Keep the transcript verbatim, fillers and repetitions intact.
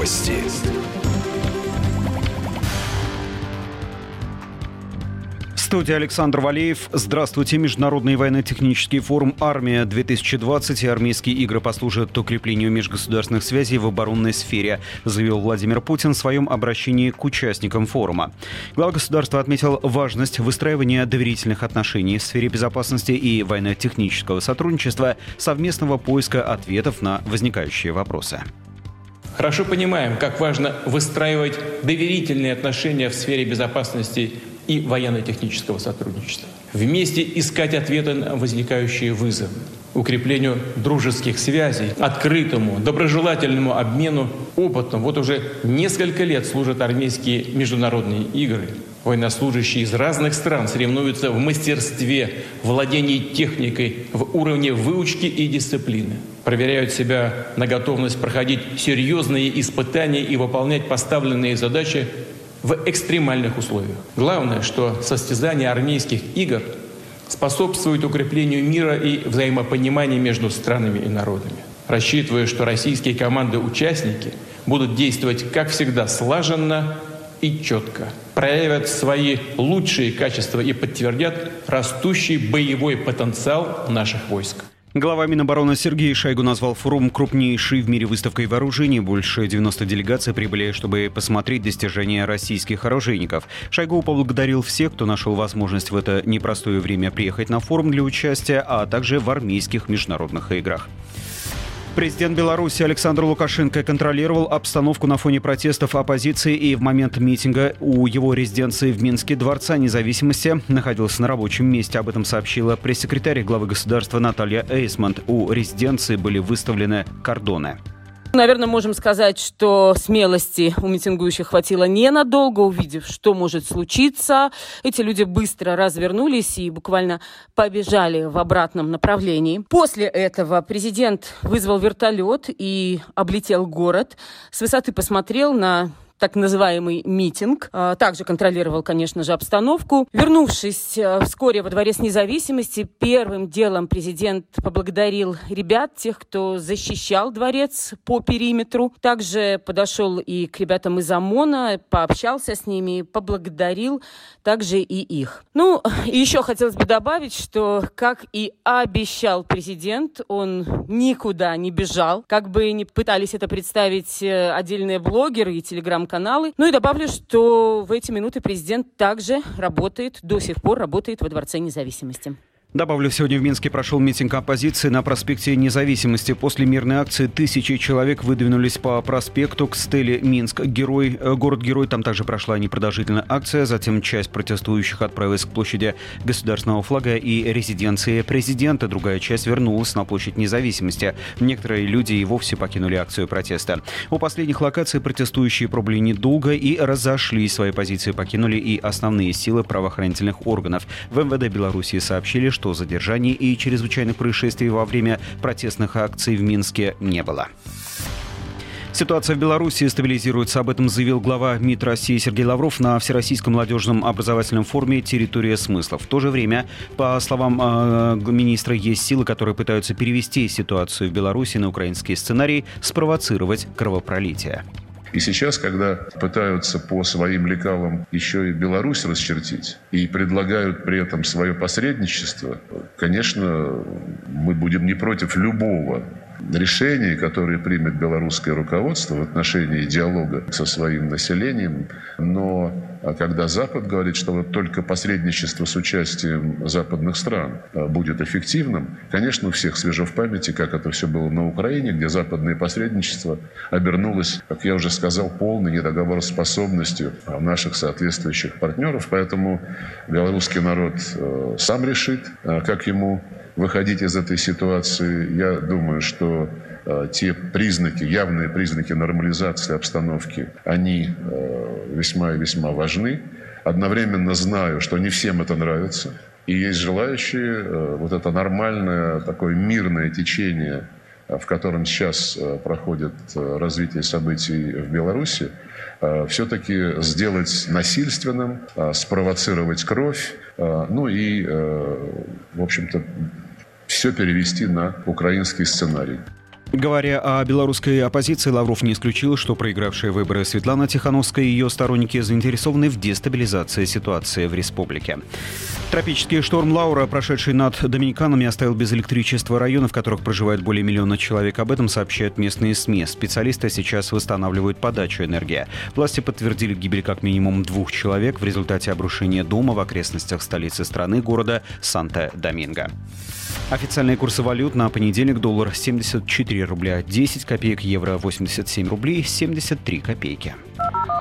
Новости. В студии Александр Валеев. Здравствуйте. Международный военно-технический форум «Армия-две тысячи двадцать» и армейские игры послужат укреплению межгосударственных связей в оборонной сфере, заявил Владимир Путин в своем обращении к участникам форума. Глава государства отметил важность выстраивания доверительных отношений в сфере безопасности и военно-технического сотрудничества, совместного поиска ответов на возникающие вопросы. Хорошо понимаем, как важно выстраивать доверительные отношения в сфере безопасности и военно-технического сотрудничества. Вместе искать ответы на возникающие вызовы, укреплению дружеских связей, открытому, доброжелательному обмену опытом. Вот уже несколько лет служат армейские международные игры. Военнослужащие из разных стран соревнуются в мастерстве, владении техникой, в уровне выучки и дисциплины. Проверяют себя на готовность проходить серьезные испытания и выполнять поставленные задачи в экстремальных условиях. Главное, что состязания армейских игр способствуют укреплению мира и взаимопонимания между странами и народами. Рассчитываю, что российские команды-участники будут действовать, как всегда, слаженно и четко, проявят свои лучшие качества и подтвердят растущий боевой потенциал наших войск. Глава Минобороны Сергей Шойгу назвал форум крупнейшей в мире выставкой вооружений. Больше девяноста делегаций прибыли, чтобы посмотреть достижения российских оружейников. Шойгу поблагодарил всех, кто нашел возможность в это непростое время приехать на форум для участия, а также в армейских международных играх. Президент Беларуси Александр Лукашенко контролировал обстановку на фоне протестов оппозиции и в момент митинга у его резиденции в Минске Дворца независимости находился на рабочем месте. Об этом сообщила пресс-секретарь главы государства Наталья Эйсмонт. У резиденции были выставлены кордоны. Наверное, можем сказать, что смелости у митингующих хватило ненадолго. Увидев, что может случиться, эти люди быстро развернулись и буквально побежали в обратном направлении. После этого президент вызвал вертолет и облетел город. С высоты посмотрел на так называемый митинг. Также контролировал, конечно же, обстановку. Вернувшись вскоре во Дворец независимости, первым делом президент поблагодарил ребят, тех, кто защищал дворец по периметру. Также подошел и к ребятам из ОМОНа, пообщался с ними, поблагодарил также и их. Ну, и еще хотелось бы добавить, что, как и обещал президент, он никуда не бежал. Как бы ни пытались это представить отдельные блогеры и телеграм-каналы. каналы. Ну и добавлю, что в эти минуты президент также работает, до сих пор работает во Дворце независимости. Добавлю, сегодня в Минске прошел митинг оппозиции на проспекте Независимости. После мирной акции тысячи человек выдвинулись по проспекту к стеле «Минск. Герой», город-герой. Там также прошла непродолжительная акция. Затем часть протестующих отправилась к площади Государственного флага и резиденции президента. Другая часть вернулась на площадь Независимости. Некоторые люди и вовсе покинули акцию протеста. У последних локаций протестующие пробыли недолго и разошлись. Свои позиции покинули и основные силы правоохранительных органов. В эм вэ дэ Беларуси сообщили, что задержаний и чрезвычайных происшествий во время протестных акций в Минске не было. Ситуация в Беларуси стабилизируется. Об этом заявил глава МИД России Сергей Лавров на Всероссийском молодежном образовательном форуме «Территория смыслов». В то же время, по словам э, министра, есть силы, которые пытаются перевести ситуацию в Беларуси на украинский сценарий, спровоцировать кровопролитие. И сейчас, когда пытаются по своим лекалам еще и Беларусь расчертить и предлагают при этом свое посредничество, конечно, мы будем не против любого решения, которое примет белорусское руководство в отношении диалога со своим населением. Но когда Запад говорит, что вот только посредничество с участием западных стран будет эффективным, конечно, у всех свежо в памяти, как это все было на Украине, где западное посредничество обернулось, как я уже сказал, полной недоговороспособностью наших соответствующих партнеров. Поэтому белорусский народ сам решит, как ему выходить из этой ситуации. Я думаю, что э, те признаки, явные признаки нормализации обстановки, они э, весьма и весьма важны. Одновременно знаю, что не всем это нравится. И есть желающие э, вот это нормальное, такое мирное течение, э, в котором сейчас э, проходит э, развитие событий в Беларуси, э, все-таки сделать насильственным, э, спровоцировать кровь, э, ну и, э, в общем-то, все перевести на украинский сценарий. Говоря о белорусской оппозиции, Лавров не исключил, что проигравшие выборы Светлана Тихановская и ее сторонники заинтересованы в дестабилизации ситуации в республике. Тропический шторм Лаура, прошедший над Доминиканами, оставил без электричества районы, в которых проживает более миллиона человек. Об этом сообщают местные СМИ. Специалисты сейчас восстанавливают подачу энергии. Власти подтвердили гибель как минимум двух человек в результате обрушения дома в окрестностях столицы страны, города Санто-Доминго. Официальные курсы валют на понедельник: доллар семьдесят четыре рубля десять копеек, евро восемьдесят семь рублей семьдесят три копейки.